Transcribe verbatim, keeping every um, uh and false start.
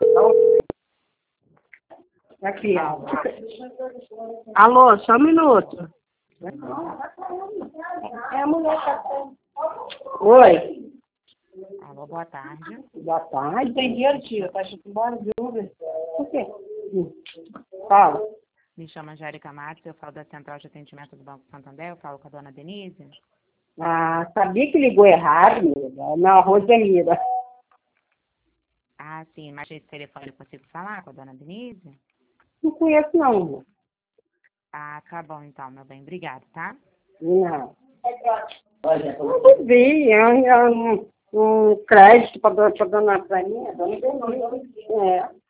Aqui. Alô, só um minuto. É a mulher que tá... Oi. Alô, boa tarde. Boa tarde. Tem dinheiro, tia? Tá indo embora de Uber? Por quê? Fala. Me chamo Angélica Matos, eu falo da Central de Atendimento do Banco Santander, eu falo com a dona Denise. Ah, sabia que ligou errado, amiga. Não, Rosemira. Ah, sim, mas esse telefone eu consigo falar com a dona Denise? Não conheço, não, amor. Ah, tá bom então, meu bem, obrigado, tá? Não. Eu vi, é um, é um, um crédito para a dona Zaninha. É.